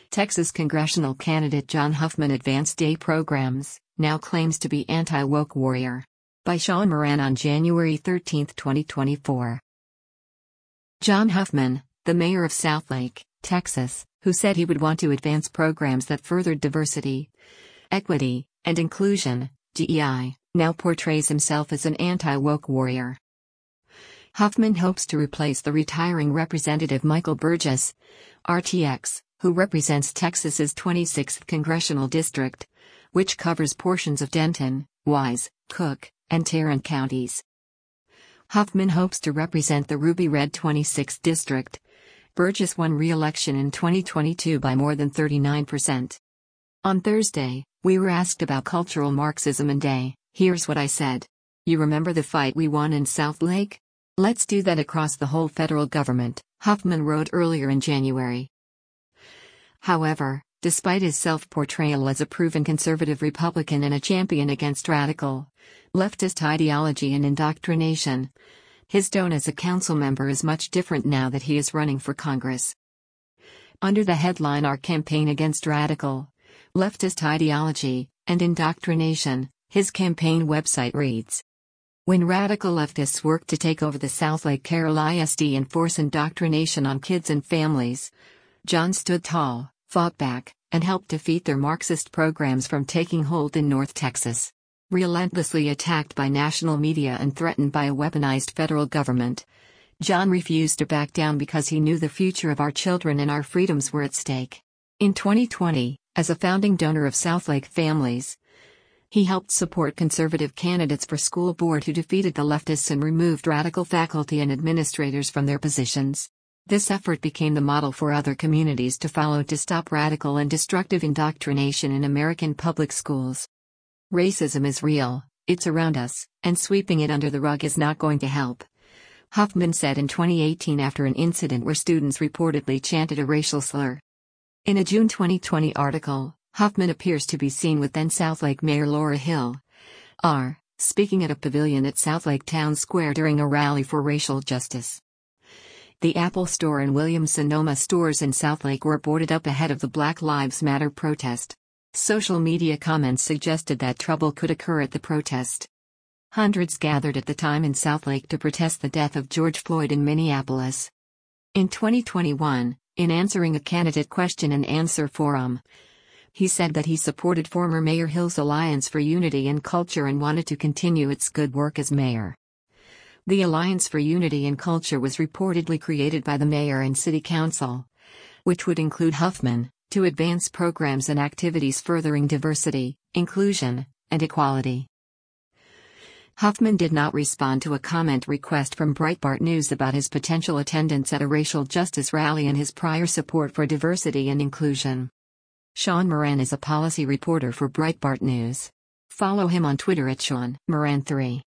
Texas congressional candidate John Huffman advanced day programs, now claims to be anti-woke warrior. By Sean Moran on January 13, 2024. John Huffman, the mayor of Southlake, Texas, who said he would want to advance programs that furthered diversity, equity, and inclusion, DEI, now portrays himself as an anti-woke warrior. Huffman hopes to replace the retiring Representative Michael Burgess, RTX, who represents Texas's 26th congressional district, which covers portions of Denton, Wise, Cook, and Tarrant counties. Huffman hopes to represent the Ruby Red 26th district. Burgess won re-election in 2022 by more than 39%. On Thursday, we were asked about cultural Marxism and DEI. Here's what I said. You remember the fight we won in Southlake? Let's do that across the whole federal government, Huffman wrote earlier in January. However, despite his self-portrayal as a proven conservative Republican and a champion against radical, leftist ideology and indoctrination, his tone as a council member is much different now that he is running for Congress. Under the headline Our Campaign Against Radical, Leftist Ideology, and Indoctrination, his campaign website reads: When radical leftists work to take over the Southlake Carroll ISD and force indoctrination on kids and families, John stood tall, fought back, and helped defeat their Marxist programs from taking hold in North Texas. Relentlessly attacked by national media and threatened by a weaponized federal government, John refused to back down because he knew the future of our children and our freedoms were at stake. In 2020, as a founding donor of Southlake Families, he helped support conservative candidates for school board who defeated the leftists and removed radical faculty and administrators from their positions. This effort became the model for other communities to follow to stop radical and destructive indoctrination in American public schools. Racism is real, it's around us, and sweeping it under the rug is not going to help, Huffman said in 2018 after an incident where students reportedly chanted a racial slur. In a June 2020 article, Huffman appears to be seen with then Southlake Mayor Laura Hill, R., speaking at a pavilion at Southlake Town Square during a rally for racial justice. The Apple Store and Williams-Sonoma stores in Southlake were boarded up ahead of the Black Lives Matter protest. Social media comments suggested that trouble could occur at the protest. Hundreds gathered at the time in Southlake to protest the death of George Floyd in Minneapolis. In 2021, in answering a candidate question and answer forum, he said that he supported former Mayor Hill's Alliance for Unity and Culture and wanted to continue its good work as mayor. The Alliance for Unity and Culture was reportedly created by the mayor and city council, which would include Huffman, to advance programs and activities furthering diversity, inclusion, and equality. Huffman did not respond to a comment request from Breitbart News about his potential attendance at a racial justice rally and his prior support for diversity and inclusion. Sean Moran is a policy reporter for Breitbart News. Follow him on Twitter at Sean Moran3.